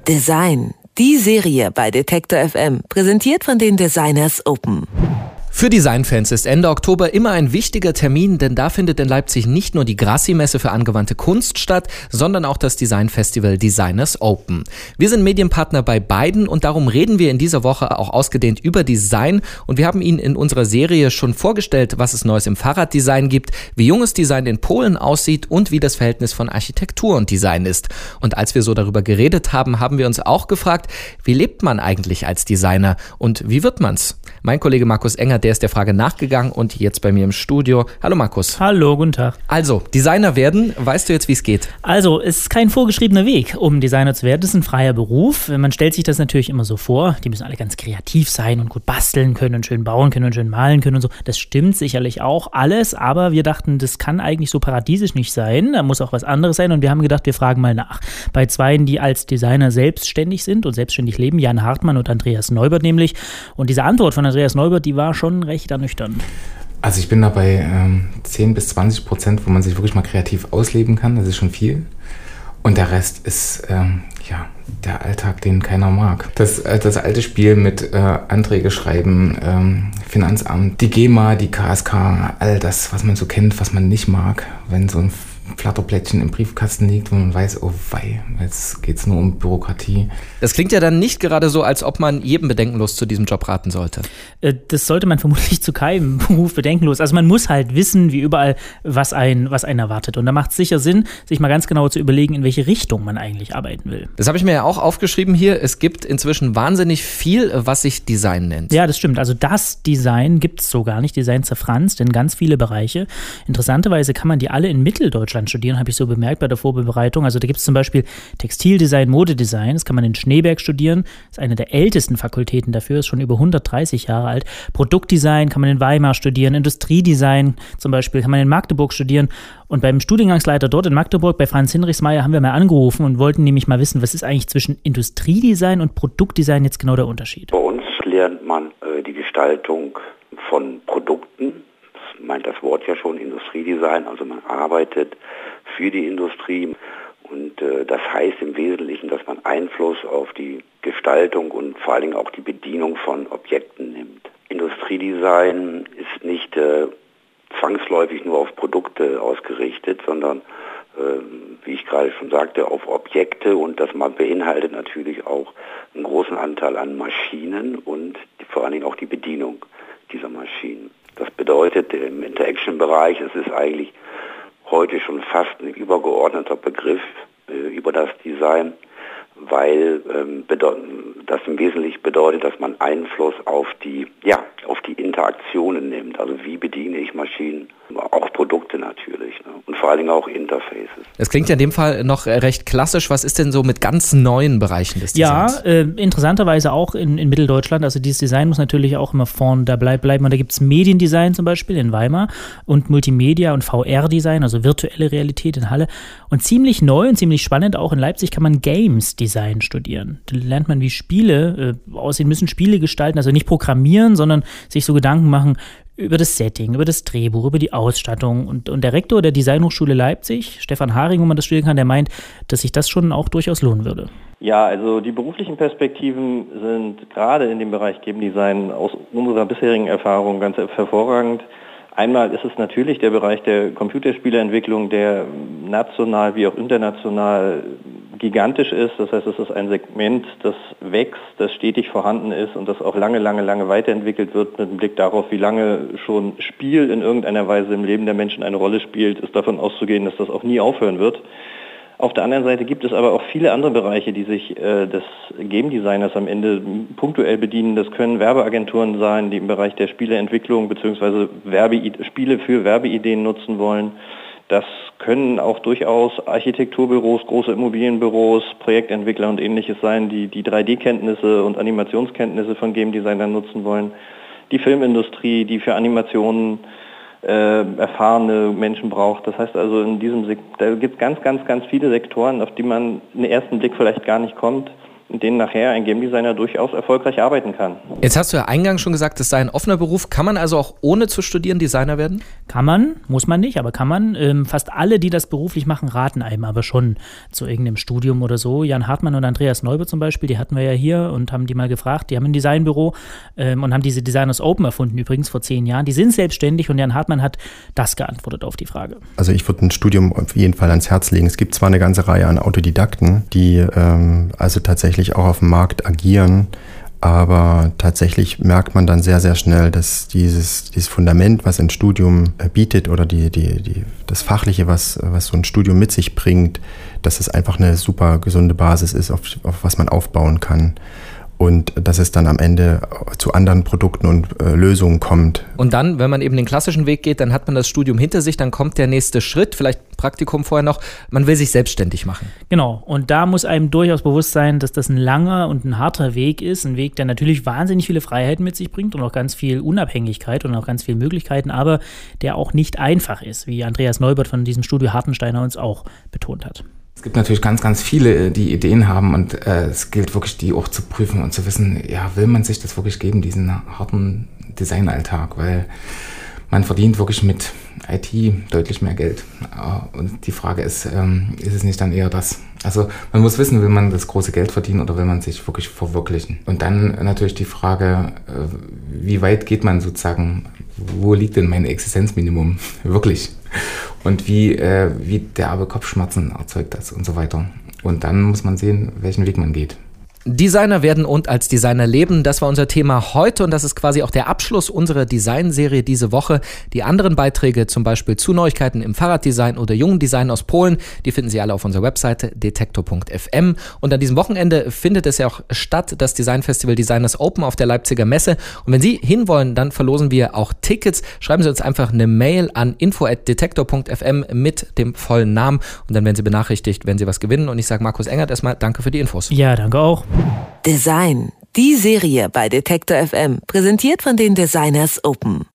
Design, die Serie bei Detektor FM, präsentiert von den Designers Open. Für Designfans ist Ende Oktober immer ein wichtiger Termin, denn da findet in Leipzig nicht nur die Grassi-Messe für angewandte Kunst statt, sondern auch das Designfestival Designers Open. Wir sind Medienpartner bei beiden und darum reden wir in dieser Woche auch ausgedehnt über Design und wir haben Ihnen in unserer Serie schon vorgestellt, was es Neues im Fahrraddesign gibt, wie junges Design in Polen aussieht und wie das Verhältnis von Architektur und Design ist. Und als wir so darüber geredet haben, haben wir uns auch gefragt, wie lebt man eigentlich als Designer und wie wird man's? Mein Kollege Markus Enger, der ist der Frage nachgegangen und jetzt bei mir im Studio. Hallo Markus. Hallo, guten Tag. Also, Designer werden, weißt du jetzt, wie es geht? Also, es ist kein vorgeschriebener Weg, um Designer zu werden. Das ist ein freier Beruf. Man stellt sich das natürlich immer so vor. Die müssen alle ganz kreativ sein und gut basteln können und schön bauen können und schön malen können und so. Das stimmt sicherlich auch alles, aber wir dachten, das kann eigentlich so paradiesisch nicht sein. Da muss auch was anderes sein und wir haben gedacht, wir fragen mal nach. Bei zweien, die als Designer selbstständig sind und selbstständig leben, Jan Hartmann und Andreas Neubert nämlich. Und diese Antwort von Andreas Neubert, die war schon recht ernüchternd. Also ich bin da bei 10-20%, wo man sich wirklich mal kreativ ausleben kann. Das ist schon viel. Und der Rest ist der Alltag, den keiner mag. Das alte Spiel mit Anträge schreiben, Finanzamt, die GEMA, die KSK, all das, was man so kennt, was man nicht mag, wenn so ein Flatterblättchen im Briefkasten liegt, wo man weiß, oh wei, jetzt geht's nur um Bürokratie. Das klingt ja dann nicht gerade so, als ob man jedem bedenkenlos zu diesem Job raten sollte. Das sollte man vermutlich zu keinem Beruf bedenkenlos. Also man muss halt wissen, wie überall, was einen erwartet. Und da macht es sicher Sinn, sich mal ganz genau zu überlegen, in welche Richtung man eigentlich arbeiten will. Das habe ich mir ja auch aufgeschrieben hier. Es gibt inzwischen wahnsinnig viel, was sich Design nennt. Ja, das stimmt. Also das Design gibt es so gar nicht. Design zerfranst in ganz viele Bereiche. Interessanterweise kann man die alle in Mitteldeutschland studieren, habe ich so bemerkt bei der Vorbereitung. Also da gibt es zum Beispiel Textildesign, Modedesign, das kann man in Schneeberg studieren, das ist eine der ältesten Fakultäten dafür, ist schon über 130 Jahre alt. Produktdesign kann man in Weimar studieren, Industriedesign zum Beispiel kann man in Magdeburg studieren und beim Studiengangsleiter dort in Magdeburg, bei Franz Hinrichsmeier, haben wir mal angerufen und wollten nämlich mal wissen, was ist eigentlich zwischen Industriedesign und Produktdesign jetzt genau der Unterschied? Bei uns lernt man die Gestaltung von Produkten. Meint das Wort ja schon, Industriedesign, also man arbeitet für die Industrie und das heißt im Wesentlichen, dass man Einfluss auf die Gestaltung und vor allen Dingen auch die Bedienung von Objekten nimmt. Industriedesign ist nicht zwangsläufig nur auf Produkte ausgerichtet, sondern wie ich gerade schon sagte, auf Objekte und das beinhaltet natürlich auch einen großen Anteil an Maschinen und vor allen Dingen auch die Bedienung dieser Maschinen. Das bedeutet im Interaction-Bereich, es ist eigentlich heute schon fast ein übergeordneter Begriff über das Design, weil das im Wesentlichen bedeutet, dass man Einfluss auf die Interaktionen nimmt. Also wie bediene ich Maschinen, auch Produkte natürlich, ne? Und vor allen Dingen auch Interfaces. Das klingt ja in dem Fall noch recht klassisch. Was ist denn so mit ganz neuen Bereichen des Designs? Ja, interessanterweise auch in Mitteldeutschland. Also dieses Design muss natürlich auch immer vorne da bleiben. Und da gibt es Mediendesign zum Beispiel in Weimar und Multimedia und VR-Design, also virtuelle Realität in Halle. Und ziemlich neu und ziemlich spannend auch in Leipzig kann man Games-Design studieren. Da lernt man, wie Spiele aussehen müssen, Spiele gestalten, also nicht programmieren, sondern sich so Gedanken machen über das Setting, über das Drehbuch, über die Ausstattung. Und der Rektor der Designhochschule Leipzig, Stefan Haring, wo man das studieren kann, der meint, dass sich das schon auch durchaus lohnen würde. Ja, also die beruflichen Perspektiven sind gerade in dem Bereich Game Design aus unserer bisherigen Erfahrung ganz hervorragend. Einmal ist es natürlich der Bereich der Computerspieleentwicklung, der national wie auch international gigantisch ist. Das heißt, es ist ein Segment, das wächst, das stetig vorhanden ist und das auch lange weiterentwickelt wird mit einem Blick darauf, wie lange schon Spiel in irgendeiner Weise im Leben der Menschen eine Rolle spielt, ist davon auszugehen, dass das auch nie aufhören wird. Auf der anderen Seite gibt es aber auch viele andere Bereiche, die sich des Game Designers am Ende punktuell bedienen. Das können Werbeagenturen sein, die im Bereich der Spieleentwicklung bzw. Spiele für Werbeideen nutzen wollen. Das können auch durchaus Architekturbüros, große Immobilienbüros, Projektentwickler und ähnliches sein, die 3D-Kenntnisse und Animationskenntnisse von Game Designern nutzen wollen. Die Filmindustrie, die für Animationen erfahrene Menschen braucht. Das heißt also, da gibt es ganz viele Sektoren, auf die man im ersten Blick vielleicht gar nicht kommt, in denen nachher ein Game Designer durchaus erfolgreich arbeiten kann. Jetzt hast du ja eingangs schon gesagt, es sei ein offener Beruf. Kann man also auch ohne zu studieren Designer werden? Kann man, muss man nicht, aber kann man. Fast alle, die das beruflich machen, raten einem aber schon zu irgendeinem Studium oder so. Jan Hartmann und Andreas Neubert zum Beispiel, die hatten wir ja hier und haben die mal gefragt. Die haben ein Designbüro und haben diese Designers Open erfunden, übrigens vor 10 Jahren. Die sind selbstständig und Jan Hartmann hat das geantwortet auf die Frage. Also ich würde ein Studium auf jeden Fall ans Herz legen. Es gibt zwar eine ganze Reihe an Autodidakten, die also tatsächlich auch auf dem Markt agieren, aber tatsächlich merkt man dann sehr, sehr schnell, dass dieses Fundament, was ein Studium bietet oder das Fachliche, was so ein Studium mit sich bringt, dass es einfach eine super gesunde Basis ist, auf was man aufbauen kann. Und dass es dann am Ende zu anderen Produkten und Lösungen kommt. Und dann, wenn man eben den klassischen Weg geht, dann hat man das Studium hinter sich, dann kommt der nächste Schritt, vielleicht Praktikum vorher noch, man will sich selbstständig machen. Genau, und da muss einem durchaus bewusst sein, dass das ein langer und ein harter Weg ist, ein Weg, der natürlich wahnsinnig viele Freiheiten mit sich bringt und auch ganz viel Unabhängigkeit und auch ganz viele Möglichkeiten, aber der auch nicht einfach ist, wie Andreas Neubert von diesem Studio Hartensteiner uns auch betont hat. Es gibt natürlich ganz, ganz viele, die Ideen haben und es gilt wirklich, die auch zu prüfen und zu wissen, ja, will man sich das wirklich geben, diesen harten Designalltag, weil man verdient wirklich mit IT deutlich mehr Geld. Und die Frage ist es nicht dann eher das? Also man muss wissen, will man das große Geld verdienen oder will man sich wirklich verwirklichen? Und dann natürlich die Frage, wie weit geht man sozusagen, wo liegt denn mein Existenzminimum wirklich? Und wie derbe Kopfschmerzen erzeugt das und so weiter. Und dann muss man sehen, welchen Weg man geht. Designer werden und als Designer leben, das war unser Thema heute und das ist quasi auch der Abschluss unserer Designserie diese Woche. Die anderen Beiträge, zum Beispiel zu Neuigkeiten im Fahrraddesign oder jungen Design aus Polen, die finden Sie alle auf unserer Webseite detektor.fm. Und an diesem Wochenende findet es ja auch statt, das Designfestival Designers Open auf der Leipziger Messe. Und wenn Sie hinwollen, dann verlosen wir auch Tickets. Schreiben Sie uns einfach eine Mail an info@detektor.fm mit dem vollen Namen und dann werden Sie benachrichtigt, wenn Sie was gewinnen. Und ich sage Markus Engert erstmal danke für die Infos. Ja, danke auch. Design, die Serie bei Detektor FM, präsentiert von den Designers Open.